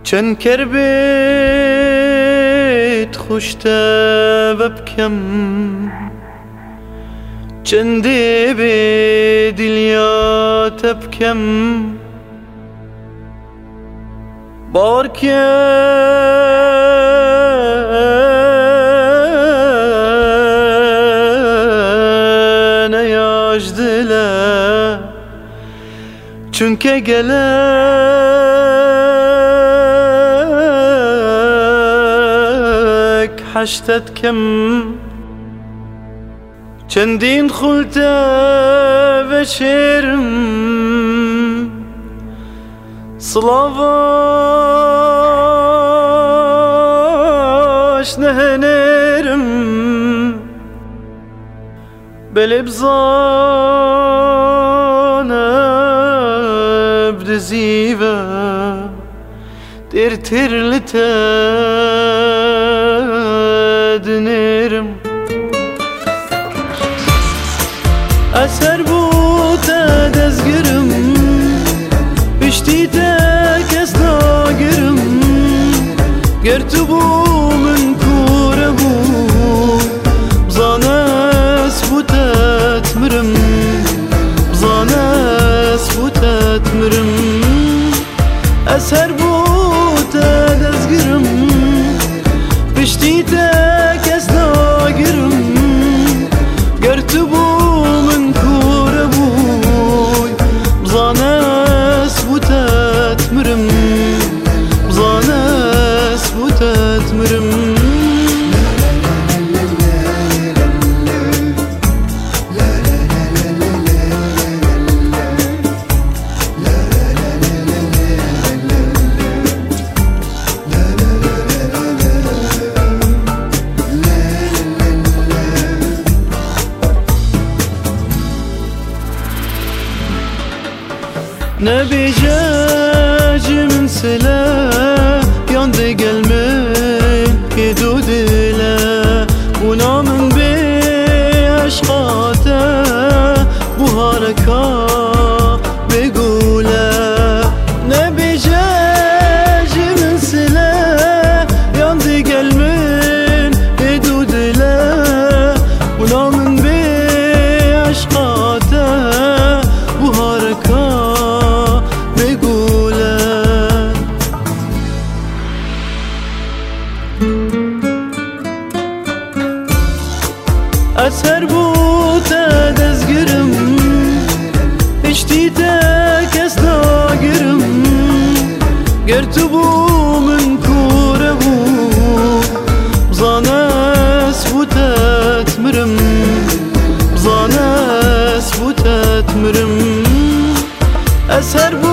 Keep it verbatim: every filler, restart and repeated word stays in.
چند کربت خوشته و بکم چندی به دلیا تبکم بار که نیاش دله چونکه گلک حشتت کم چندین خلته و شیرم صلاواش نهنرم بلی بزانه بدزیوه دیر تیر لتدنرم اثر بوده دزگرم بشتی کس ناگرم گر تو بو من کوره بو بزانست بوتت مرم بزانست بوتت مرم اثر بوده دزگرم بشتی کس ناگرم گر تو بو نبی جاجی من سلا یانده گلمن که دو دله اونا من به عشقاته بوهارکا بگوله نبی جاجی من سلا یانده گلمن که دو دله اونا من به عشقاته بوهارکا اثر بوده دزگرم اشتیته کس ناگرم گر تو بو من کوره بو بزانست بوتت مرم بزانست بوتت مرم اثر